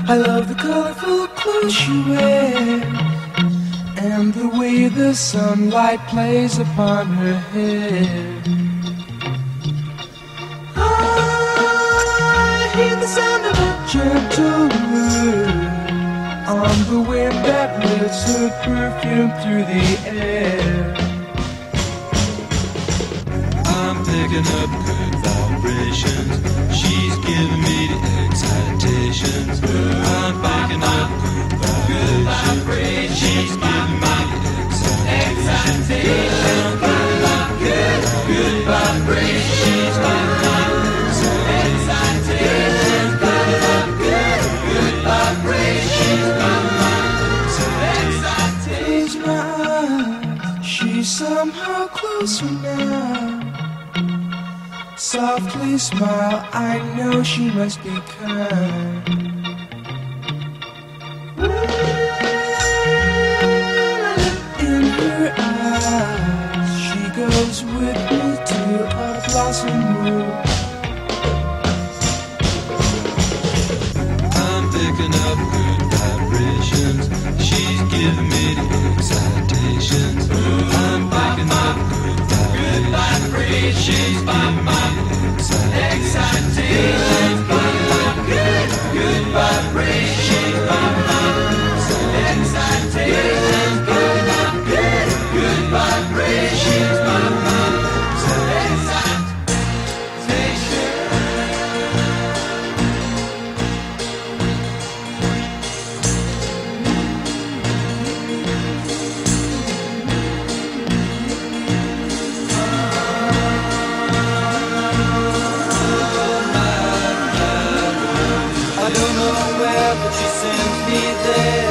I love the colorful clothes she wears and the way the sunlight plays upon her hair. I hear the sound of a gentle wind on the wind that lifts her perfume through the air. I'm picking up good vibrations. She's giving me the excitations. I'm picking up good vibrations. She's giving me the excitations. Good vibrations. She's giving me the excitations. Good vibrations. Close my eyes, she's somehow closer now. Softly smile, I know she must be kind. In her eyes, she goes with me to a blossom room. I'm picking up good vibrations. She's giving me the excitations. I'm picking up good vibrations. She's giving me the excitations. Good vibrations. Excitations. Good vibrations. I don't know where, but she sends me there.